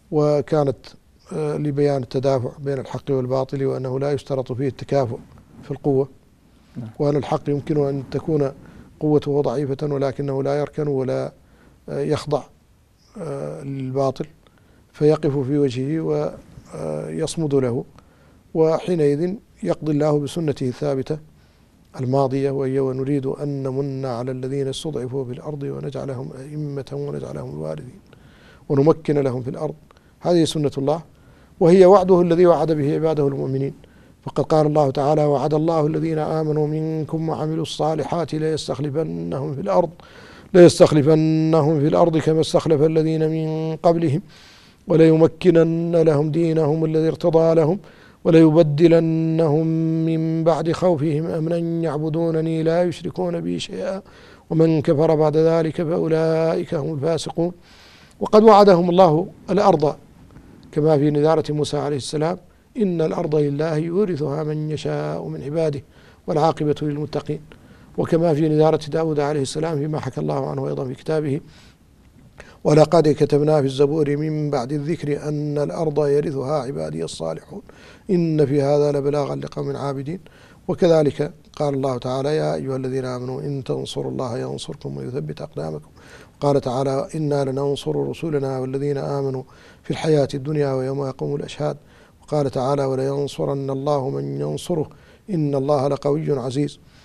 وكانت لبيان التدافع بين الحق والباطل، وأنه لا يشترط فيه التكافؤ في القوة، وأن الحق يمكن أن تكون قوته ضعيفة ولكنه لا يركن ولا يخضع للباطل، فيقف في وجهه ويصمد له، وحينئذ يقضي الله بسنته الثابتة الماضية، وهي ونريد أن نمن على الذين استضعفوا في الأرض ونجعلهم أئمة ونجعلهم الوارثين ونمكن لهم في الأرض. هذه سنة الله، وهي وعده الذي وعد به عباده المؤمنين. فقد قال الله تعالى: وعد الله الذين آمنوا منكم وعملوا الصالحات ليستخلفنهم في الأرض كما استخلف الذين من قبلهم وليمكنن لهم دينهم الذي ارتضى لهم وليبدلنهم من بعد خوفهم أمنا يعبدونني لا يشركون بي شيئا ومن كفر بعد ذلك فأولئك هم الفاسقون. وقد وعدهم الله الأرض كما في نذارة موسى عليه السلام: إن الأرض لله يورثها من يشاء من عباده والعاقبة للمتقين. وكما في نذارة داود عليه السلام فيما حكى الله عنه أيضا في كتابه: ولقد كتبنا في الزبور من بعد الذكر أن الأرض يرثها عبادي الصالحون إن في هذا لبلاغا لقوم عابدين. وكذلك قال الله تعالى: يا أيها الذين آمنوا إن تنصروا الله ينصركم ويثبت أقدامكم. قال تعالى: إنا لننصر رسلنا والذين آمنوا في الحياة الدنيا ويوم يقوم الأشهاد. وقال تعالى: ولينصرن الله من ينصره إن الله لقوي عزيز.